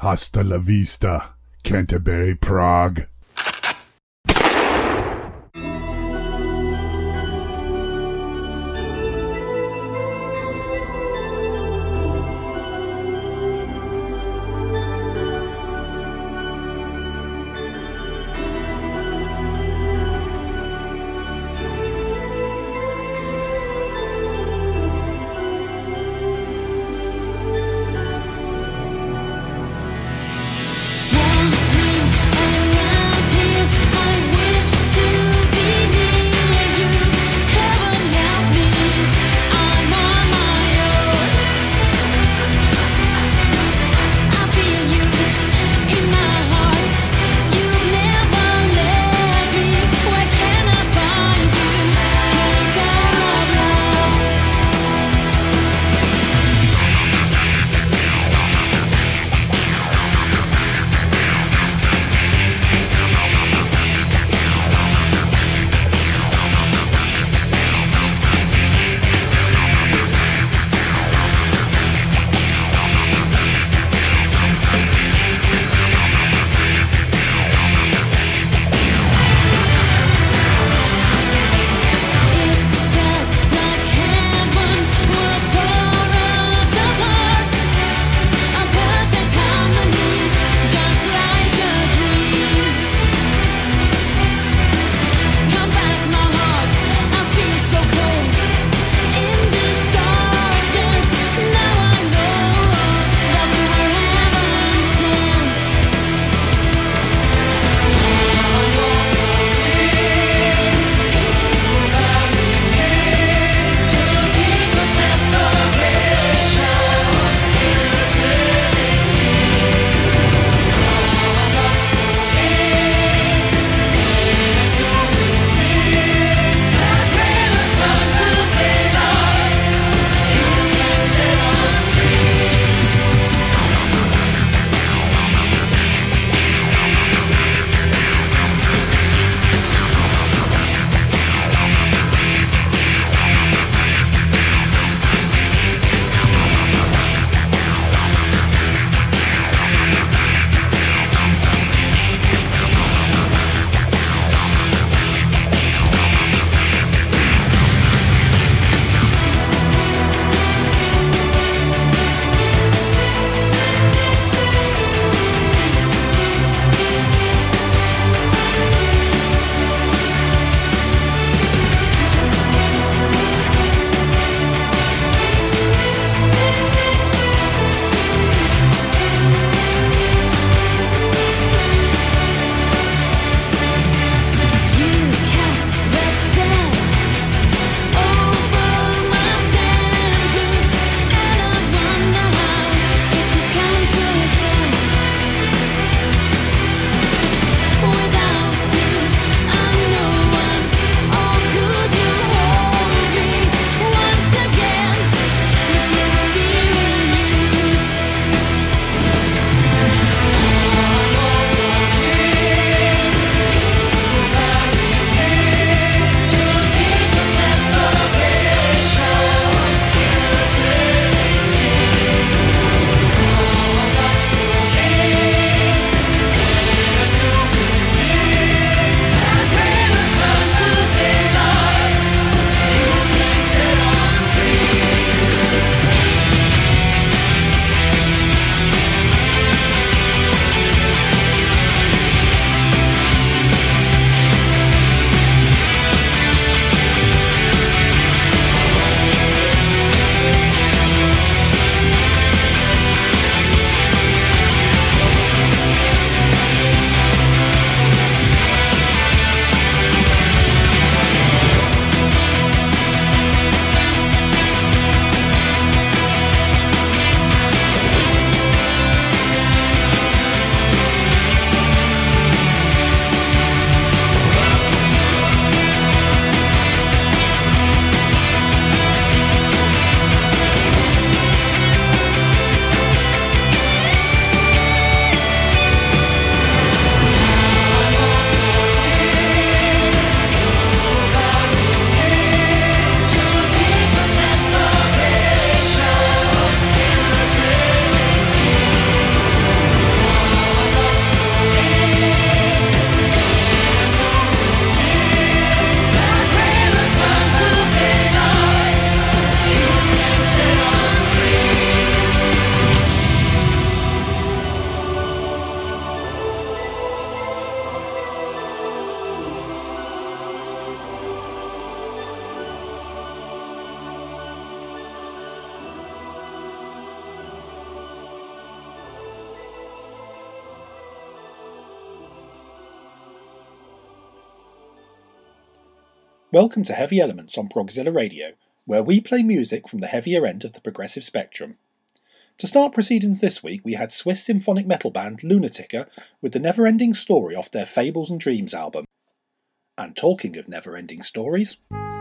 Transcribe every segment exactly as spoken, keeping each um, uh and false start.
Hasta la vista, Canterbury Prague. Wandering around Welcome to Heavy Elements on Progzilla Radio, where we play music from the heavier end of the progressive spectrum. To start proceedings this week, we had Swiss symphonic metal band Lunatica with the Never-Ending Story off their Fables and Dreams album. And talking of never-ending stories...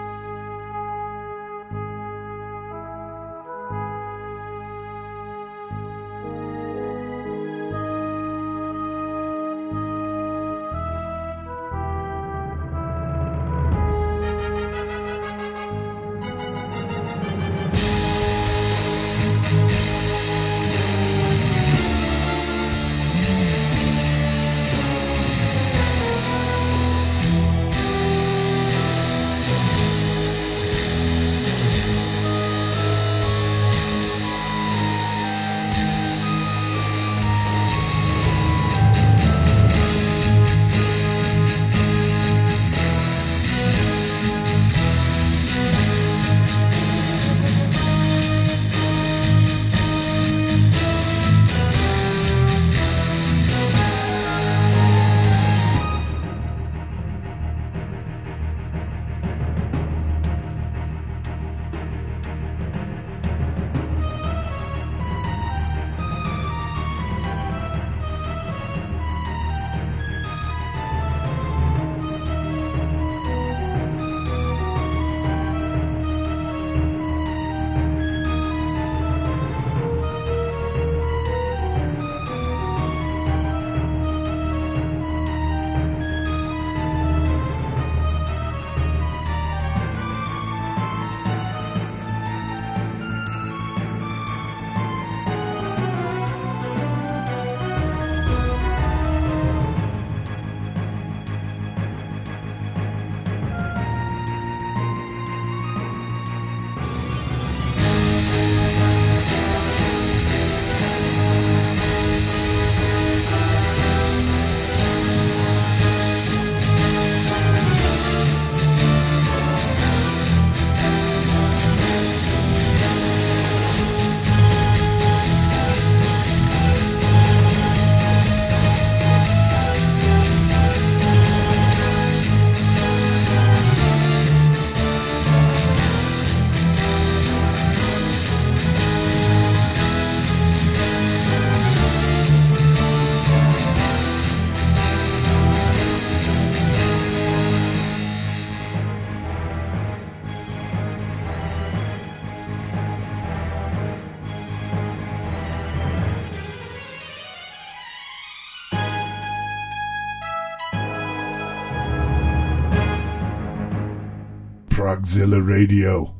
Progzilla Radio.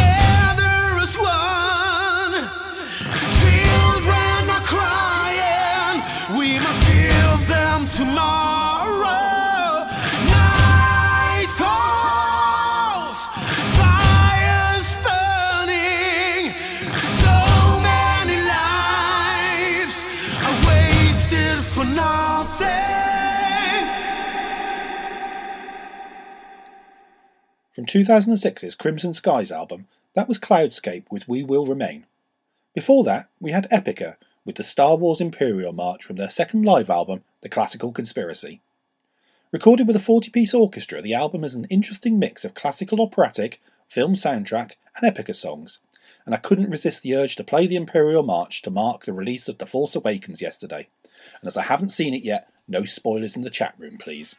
together as one. Children are crying, we must give them tomorrow. Night falls, fires burning, so many lives are wasted for nothing. From two thousand six's Crimson Skies album, that was Cloudscape with We Will Remain. Before that, we had Epica with the Star Wars Imperial March from their second live album, The Classical Conspiracy. Recorded with a forty-piece orchestra, the album is an interesting mix of classical operatic, film soundtrack and Epica songs, and I couldn't resist the urge to play the Imperial March to mark the release of The Force Awakens yesterday, and as I haven't seen it yet, no spoilers in the chat room please.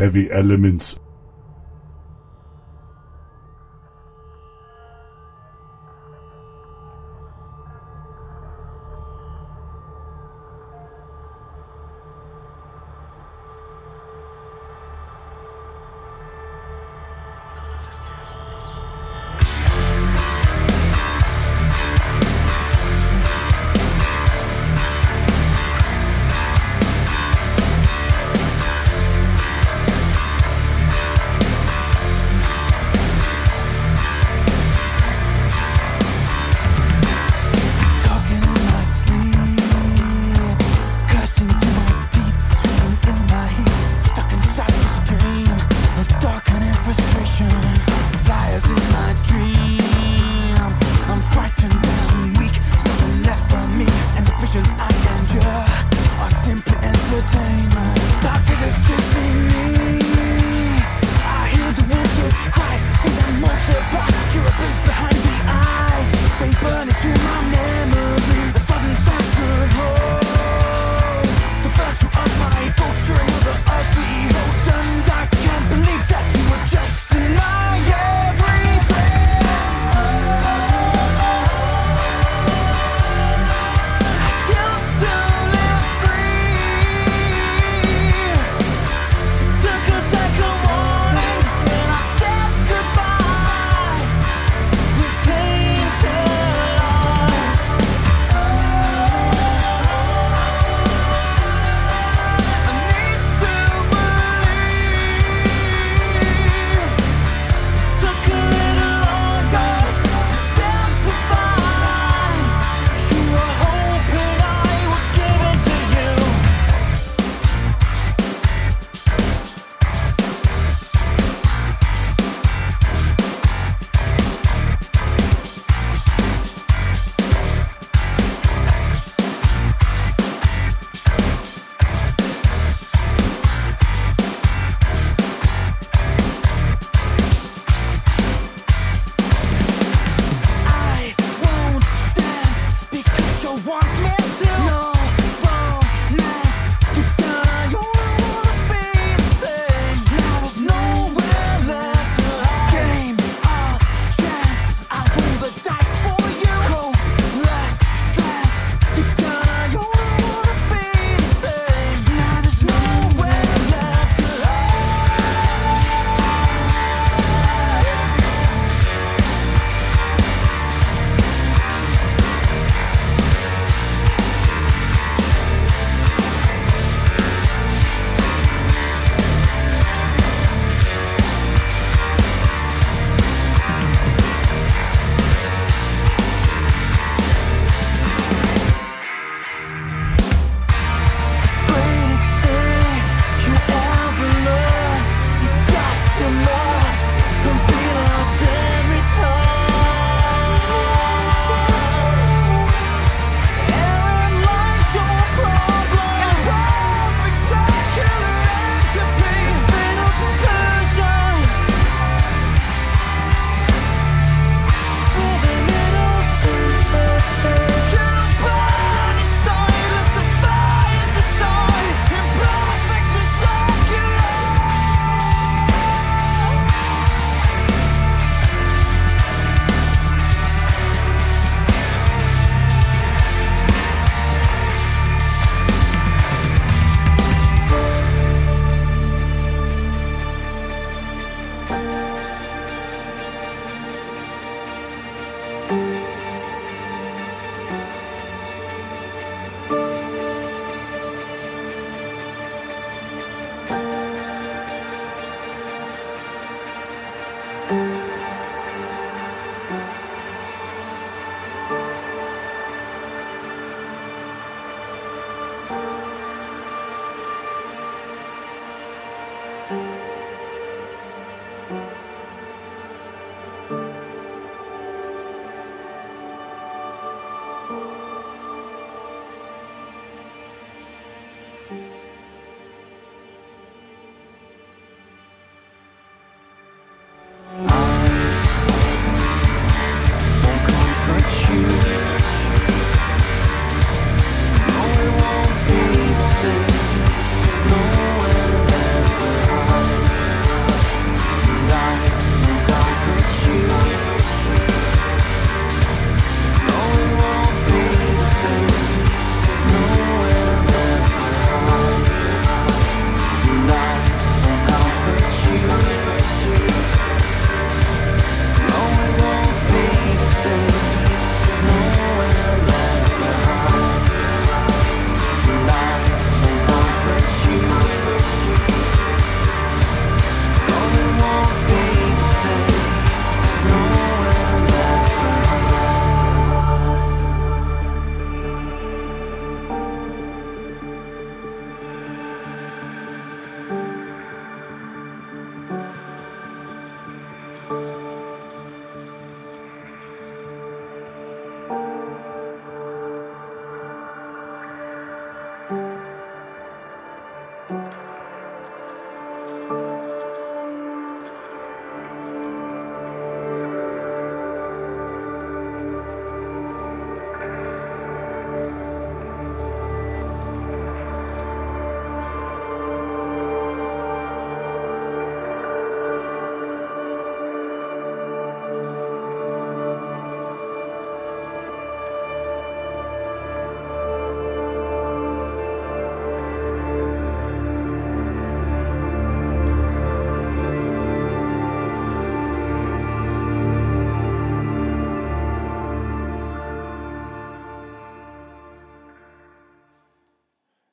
heavy elements.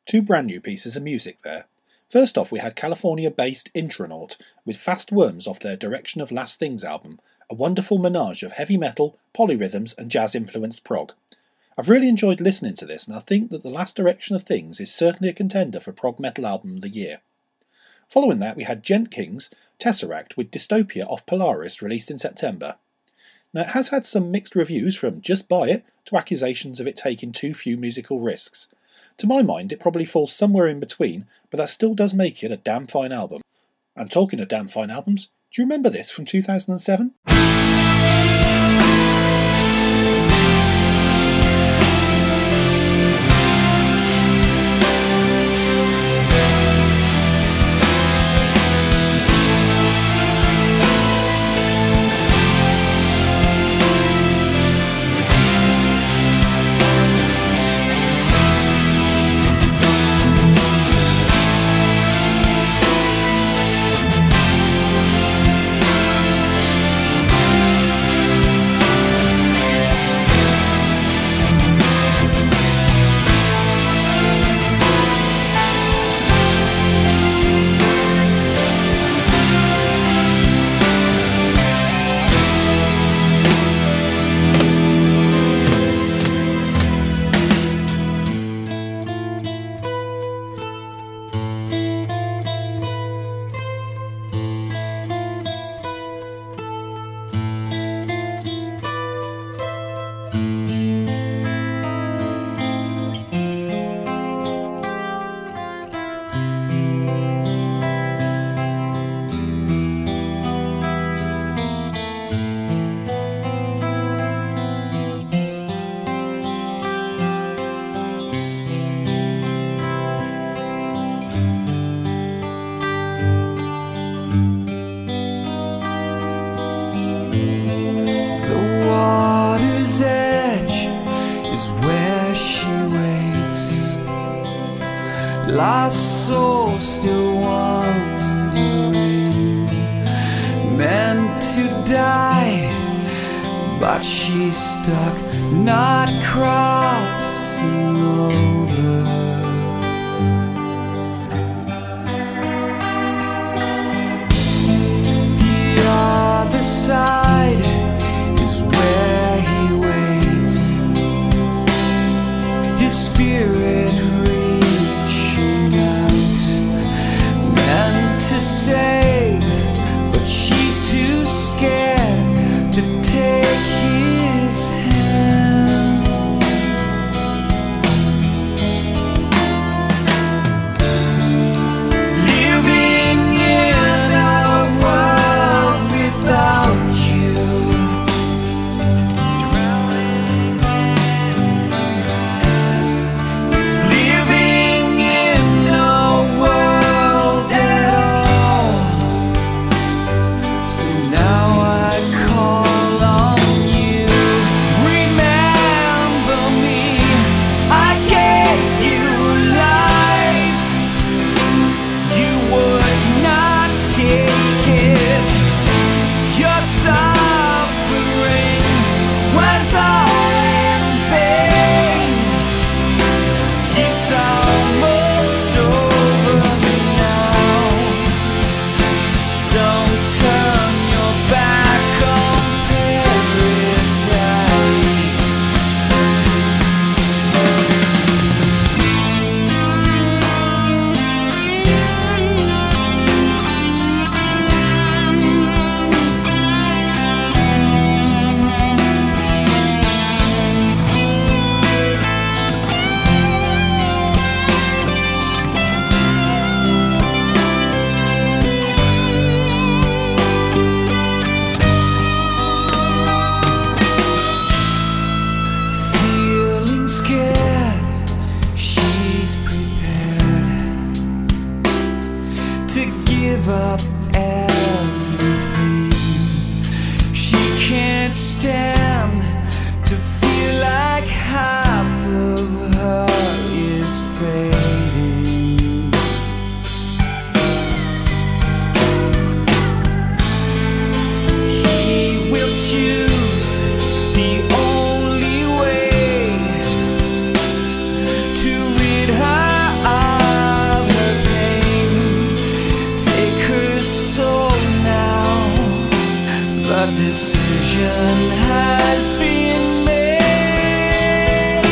Two brand new pieces of music there. First off, we had California-based Intronaut with Fast Worms off their Direction of Last Things album, a wonderful menage of heavy metal, polyrhythms and jazz-influenced prog. I've really enjoyed listening to this, and I think that The Last Direction of Things is certainly a contender for prog metal album of the year. Following that, we had Gent King's Tesseract with Dystopia off Polaris, released in September. Now, it has had some mixed reviews, from just buy it to accusations of it taking too few musical risks. To my mind, it probably falls somewhere in between, but that still does make it a damn fine album. And talking of damn fine albums, do you remember this from two thousand seven? Lost soul still wandering, meant to die, but she's stuck, not crossing over. The other side is where he waits, his spirit to save, but she's too scared to take his hand. Living in a world without you, is living in a world that up everything. She can't stand to feel like half of her is fading. He will choose the only way to rid her of has been made.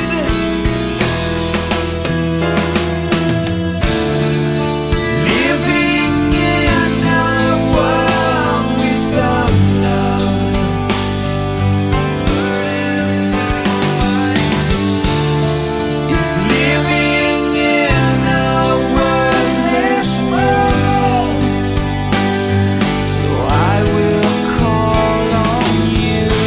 Living in a world without love is living in a wordless world. So I will call on you.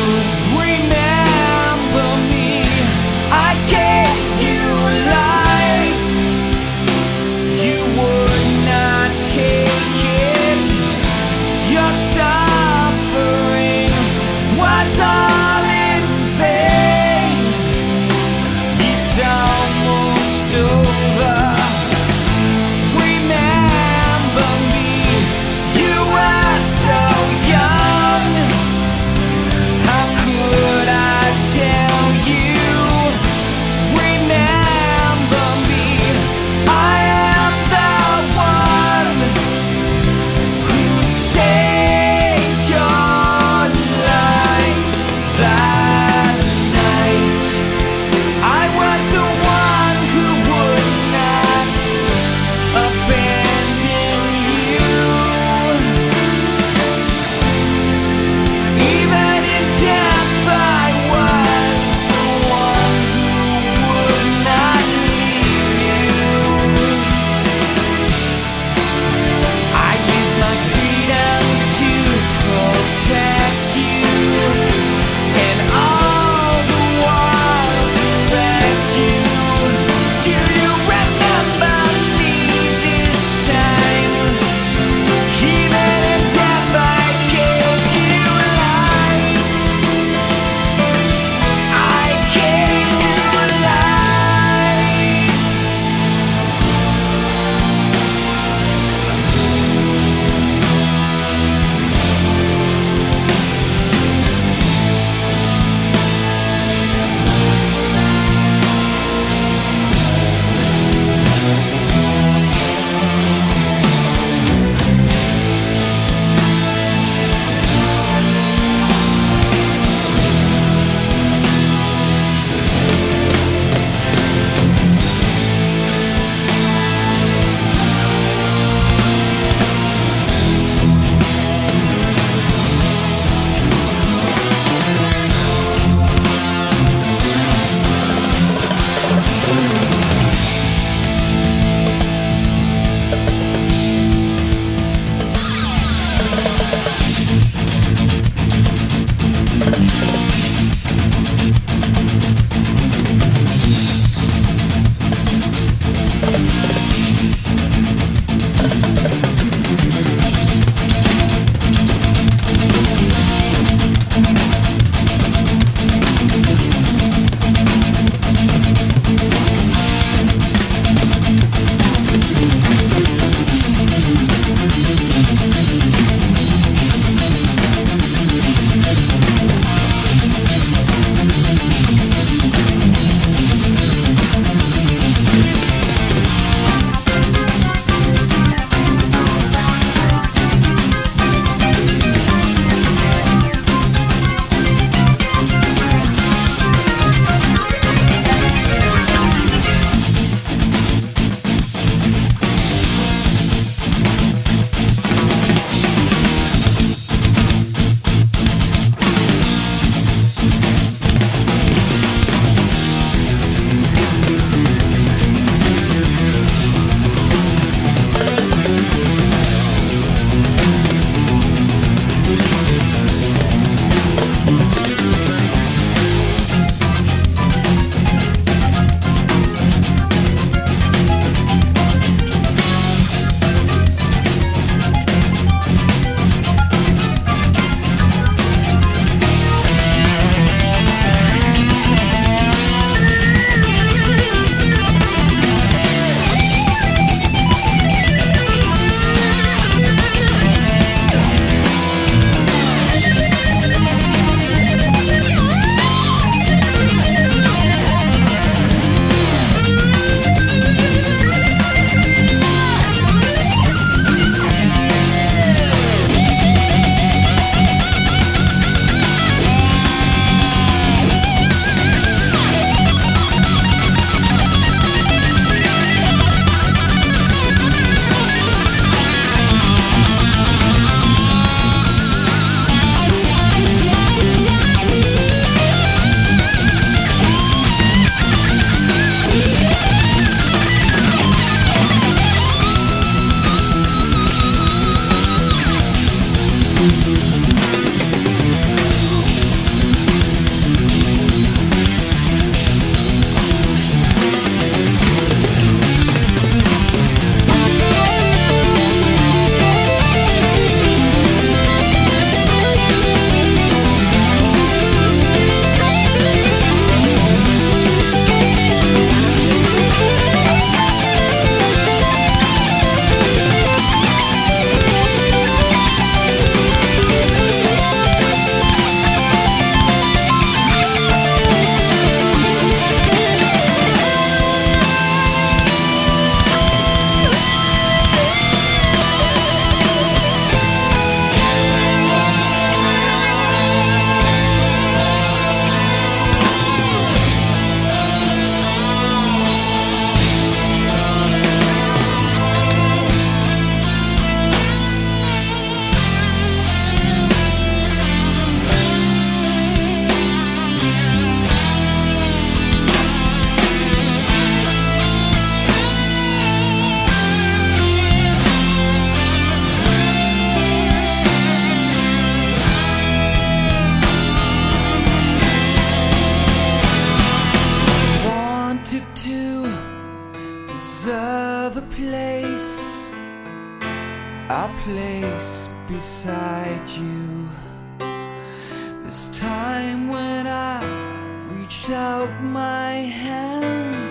other place, a place beside you. This time when I reached out my hand,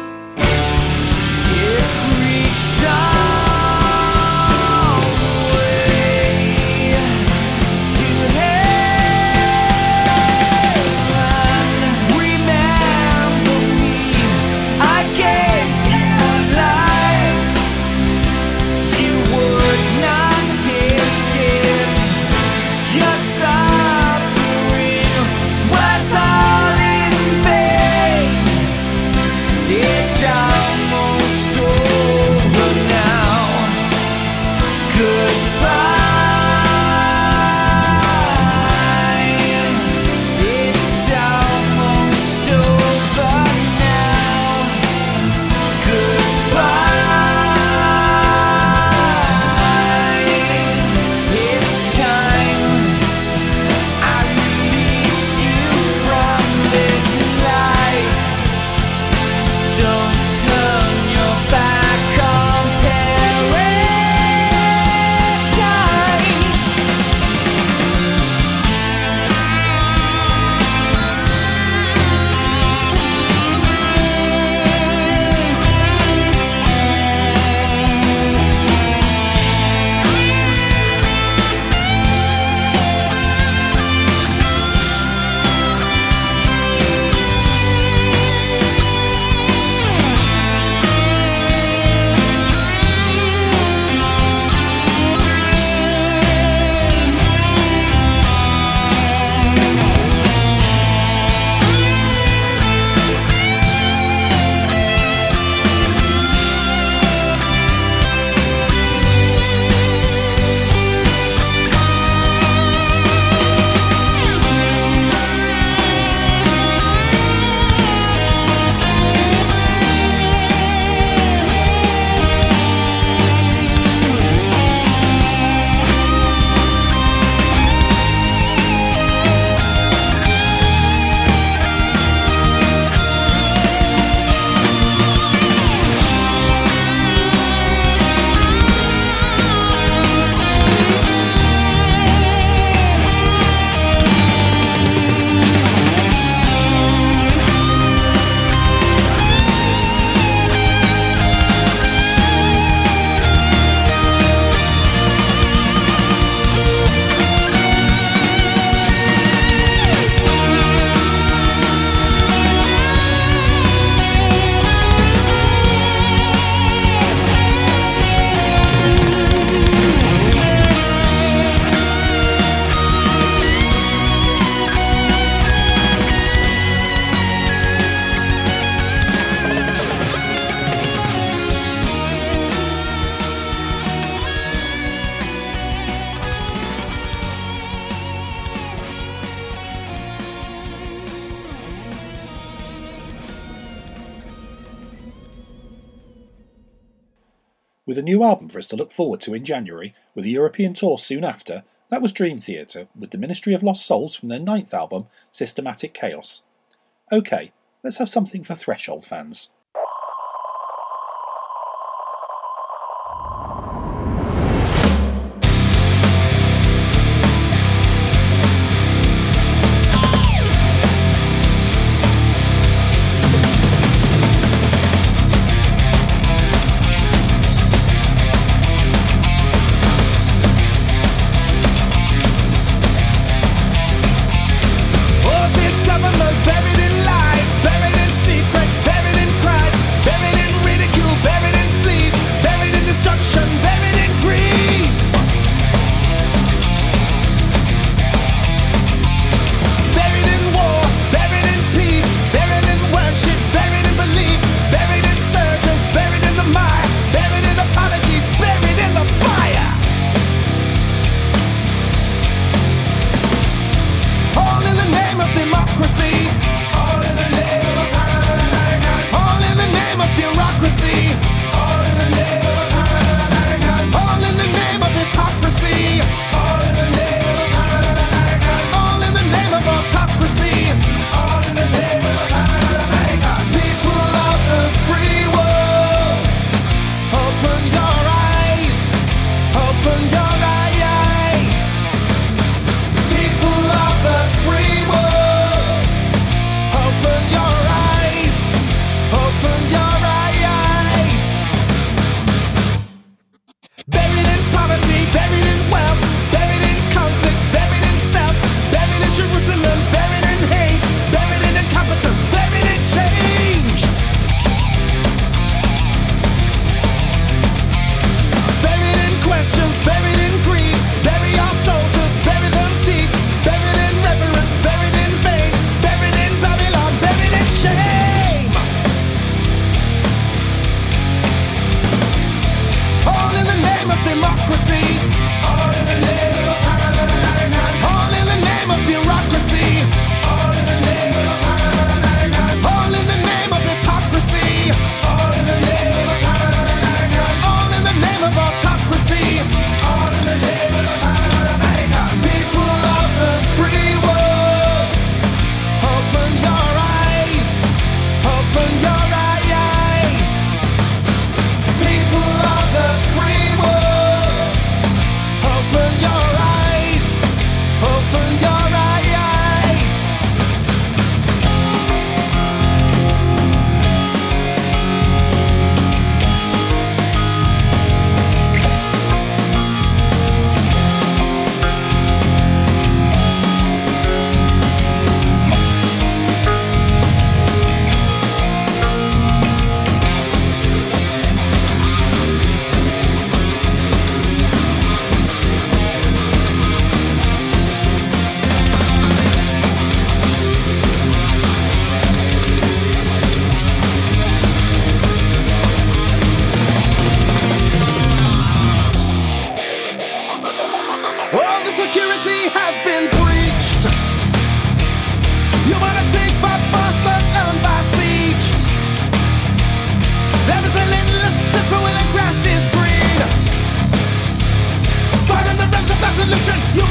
it reached all the way to heaven. Remember me, I gave you life. You would not take it. Your suffering was all in vain. It's almost over now. Goodbye. It's almost over now. Goodbye. It's time I release you from this life. Don't turn your back on paradise. With a new album for us to look forward to in January, with a European tour soon after, that was Dream Theater with the Ministry of Lost Souls from their ninth album, Systematic Chaos. OK, let's have something for Threshold fans. Oh, this government buried in lies, buried in secrets, buried in crime.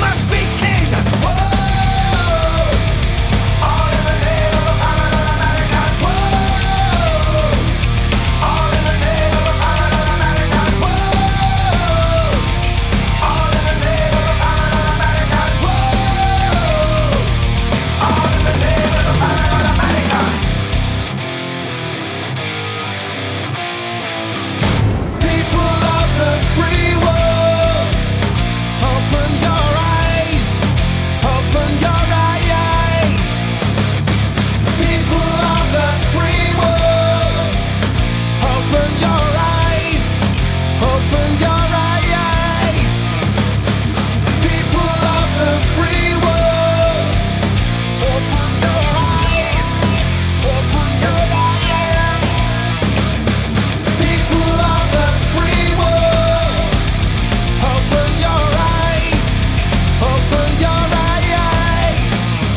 must be king. Whoa, all in the name of America. Whoa, all in the name of America. Whoa, all in the name of America. Whoa, all in the name of America. People of the free world, open your eyes, open your eyes. People of the free world, open your eyes, open your eyes. People of the free world, open your eyes, open your eyes. People of the free world, open your eyes, open your eyes.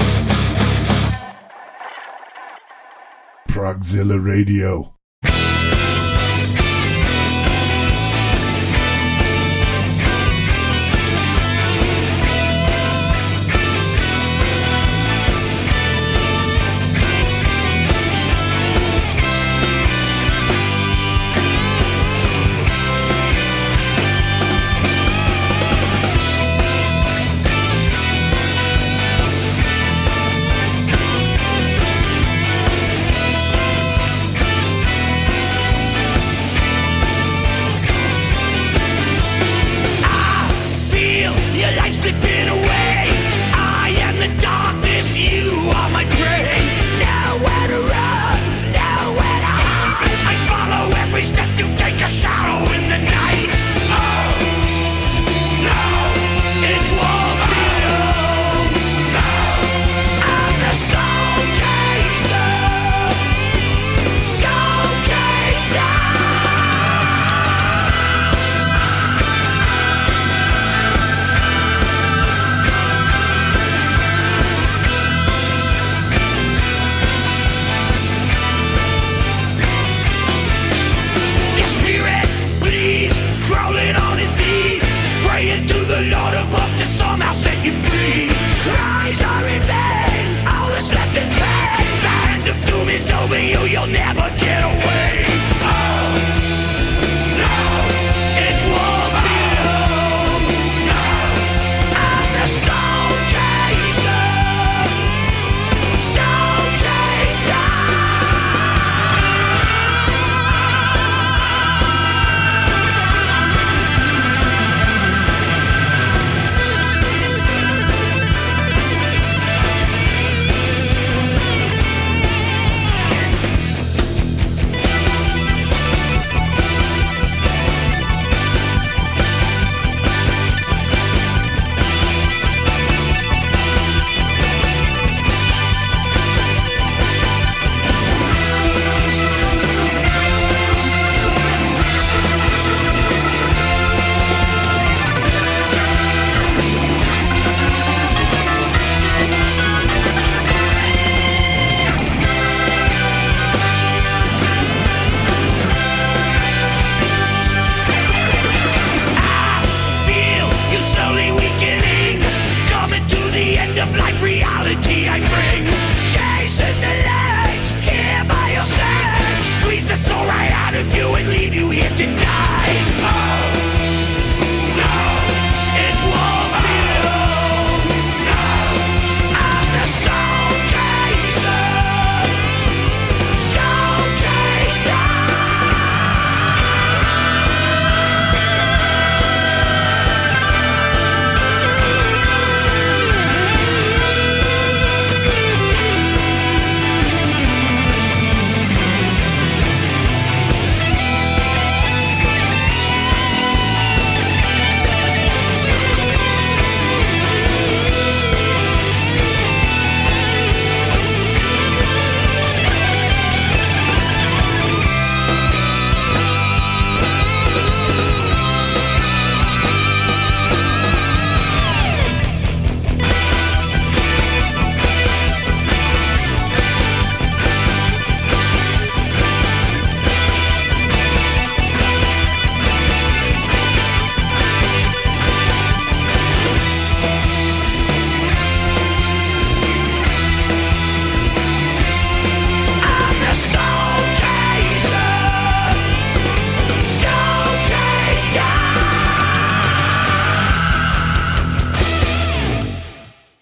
Progzilla Radio.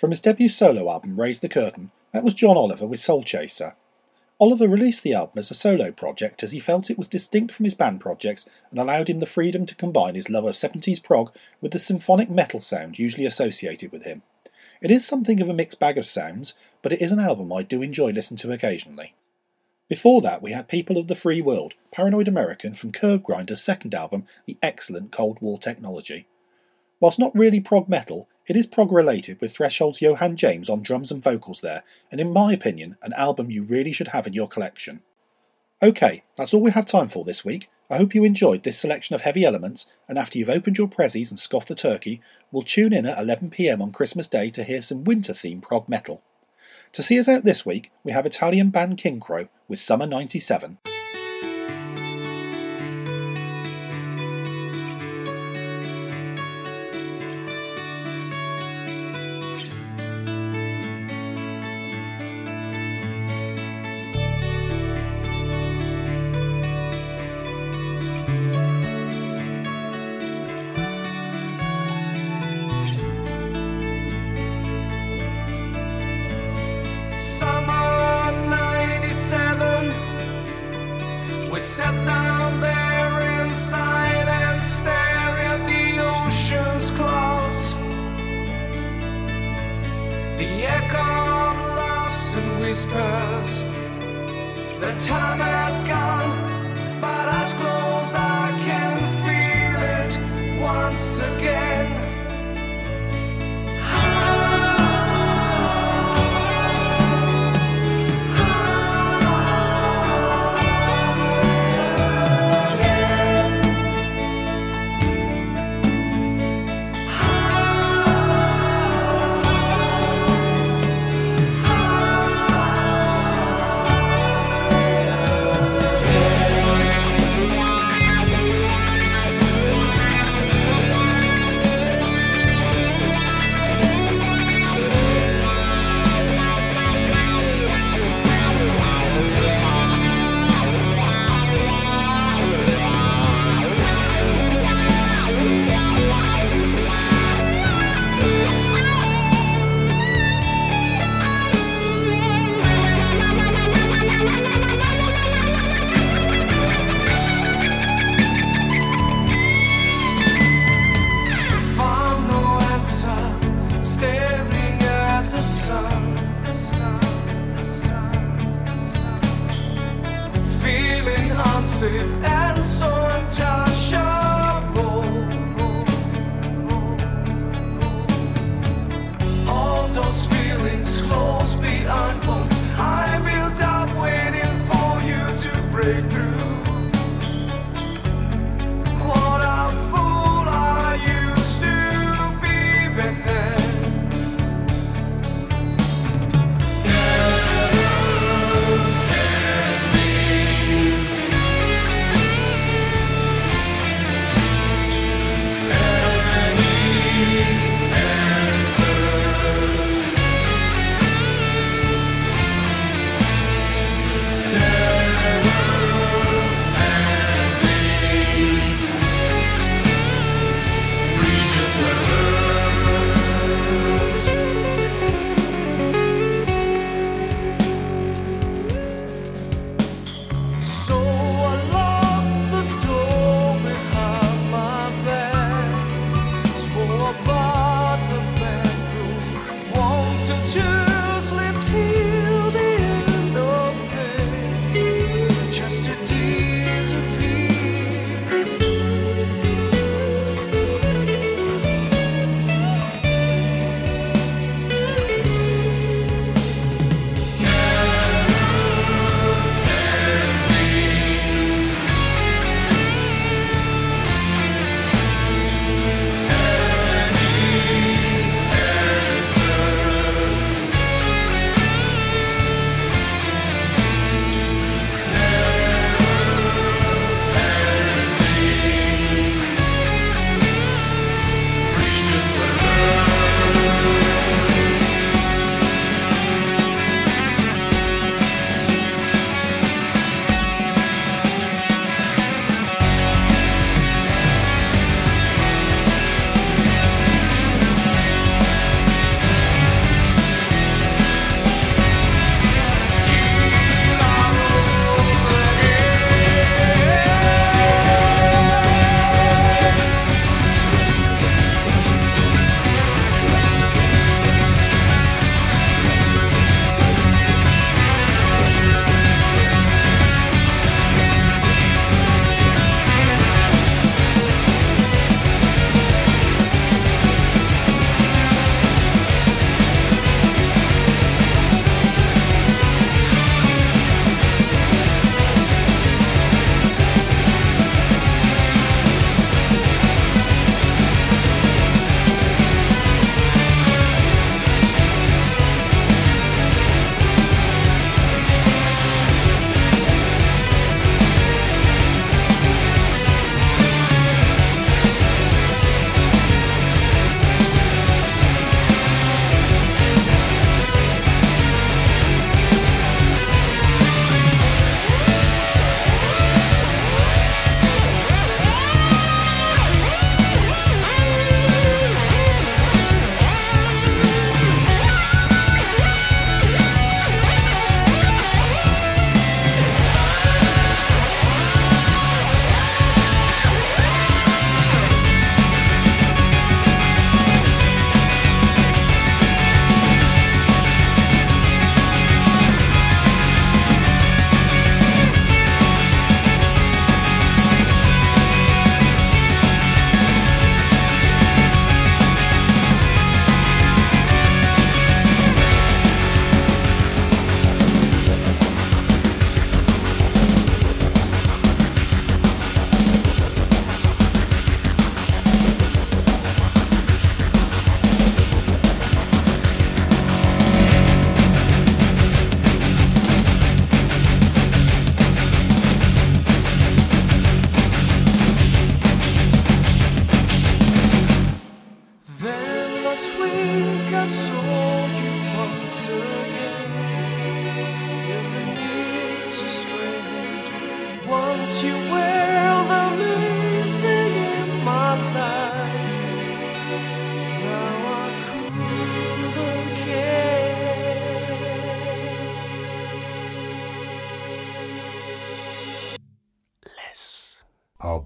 From his debut solo album Raise the Curtain, that was John Oliver with Soul Chaser. Oliver released the album as a solo project as he felt it was distinct from his band projects and allowed him the freedom to combine his love of seventies prog with the symphonic metal sound usually associated with him. It is something of a mixed bag of sounds, but it is an album I do enjoy listening to occasionally. Before that we had People of the Free World, Paranoid American from Curb Grinder's second album, the excellent Cold War Technology. Whilst not really prog metal, it is prog related with Threshold's Johan James on drums and vocals there, and in my opinion, an album you really should have in your collection. OK, that's all we have time for this week. I hope you enjoyed this selection of heavy elements, and after you've opened your prezzies and scoffed the turkey, we'll tune in at eleven p m on Christmas Day to hear some winter-themed prog metal. To see us out this week, we have Italian band King Crow with Summer ninety-seven. Summer ninety-seven, we sat down there in silence, staring at the ocean's close. The echo of laughs and whispers. The time has gone, but eyes closed, I can feel it once again.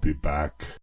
be back.